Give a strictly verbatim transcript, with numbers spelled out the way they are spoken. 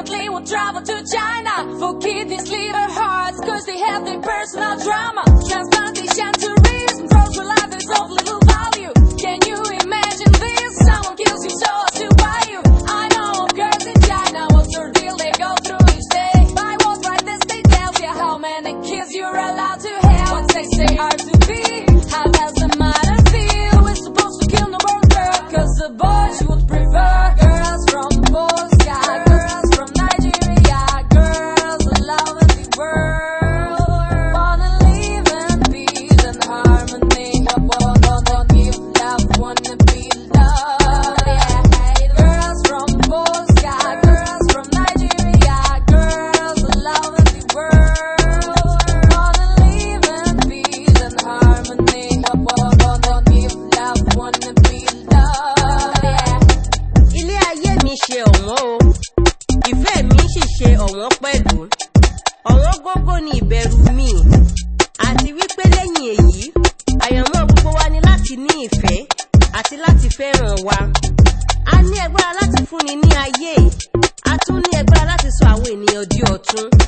definitely would travel to China for kidneys, liver, hearts, cause they have their personal drama. Transplantation, tourism, social life, there's of little value. Can you imagine this? Someone kills you so as to buy you. I know of girls in China, what's their deal they go through each day. By what right this they tell you how many kids you're allowed to have. What they say are to be, how does the matter feel? We're supposed to kill no more girl, cause the boys would prefer girls from Polska, girls from Nigeria, girls who love the world, wanna live in peace and harmony, wanna give love, wanna be loved, yeah. Girls from Polska, girls from Nigeria, girls who love the world, wanna live in peace and harmony, wanna give love, wanna be loved, yeah. Ilé ayé mi ṣe ọ̀wọ́n o, ìfẹ́ mi sì ṣe ọ̀wọ́n pẹ̀lú. Ọ̀wọ́n gógó ni ìbẹ̀rù mi, àti wípé lẹ́yìn èyí, àyànmọ́ gbogbo wa ni láti ní ìfẹ́ àti láti fẹ́ràn wa. A ní agbára láti fúnni ní ayé, a tún ní agbára láti sọ àwọn ènìyàn di ọ̀tun.